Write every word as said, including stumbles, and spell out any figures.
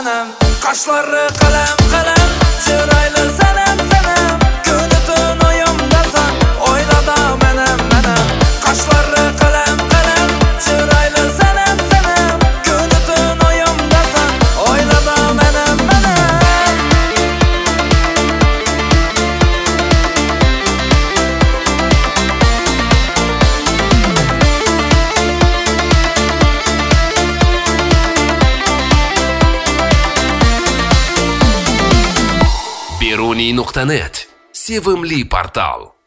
menem. Kaşları kalem kalem, çıraylı senem senem. Günü tün oyumdasan, oyla da menem menem. Kaşları kalem kalem, çıraylı senem senem. Günü tün oyumdasan, oyla da menem menem. Beruniy nuqta net Sevimli portal.